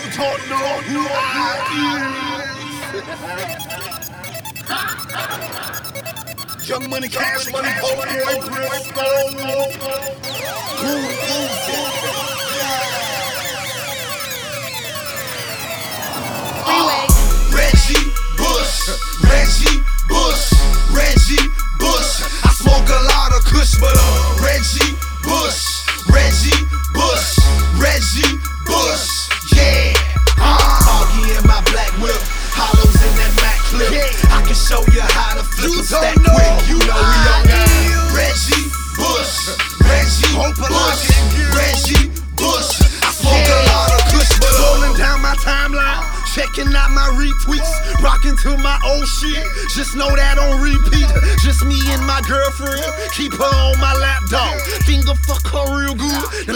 don't know who I is. Young Money, Cash Money, Polaroid, Briscoe. Who is it? Reggie Bush, Reggie Bush, Reggie Bush. I smoke a lot of kush, but Reggie Bush, Reggie Bush, Reggie Bush. Yeah, Foggy in my black whip, hollows in that Mac clip. I can show you how to flip a stack quick. You know we on that. Reggie Bush, Reggie Bush, Reggie Bush. I smoke a lot of kush, but rolling down my timeline. Checking out my retweets, rocking to my old shit. Just know that on repeat. Just me and my girlfriend. Keep her on my lap, dog. Finger fuck her real good.